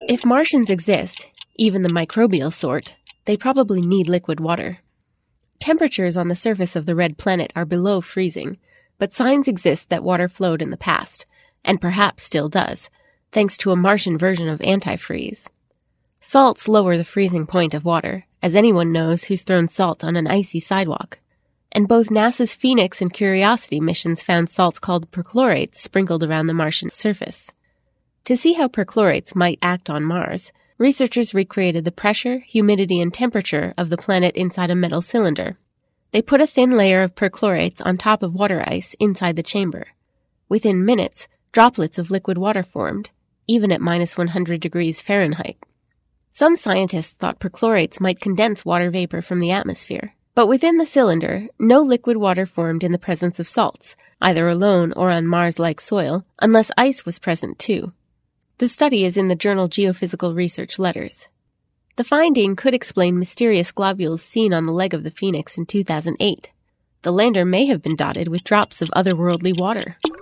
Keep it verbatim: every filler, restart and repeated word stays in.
If Martians exist, even the microbial sort, they probably need liquid water. Temperatures on the surface of the red planet are below freezing, but signs exist that water flowed in the past, and perhaps still does, thanks to a Martian version of antifreeze. Salts lower the freezing point of water, as anyone knows who's thrown salt on an icy sidewalk. And both NASA's Phoenix and Curiosity missions found salts called perchlorates sprinkled around the Martian surface. To see how perchlorates might act on Mars, researchers recreated the pressure, humidity, and temperature of the planet inside a metal cylinder. They put a thin layer of perchlorates on top of water ice inside the chamber. Within minutes, droplets of liquid water formed, even at minus one hundred degrees Fahrenheit. Some scientists thought perchlorates might condense water vapor from the atmosphere. But within the cylinder, no liquid water formed in the presence of salts, either alone or on Mars-like soil, unless ice was present too. The study is in the journal Geophysical Research Letters. The finding could explain mysterious globules seen on the leg of the Phoenix in two thousand eight. The lander may have been dotted with drops of otherworldly water.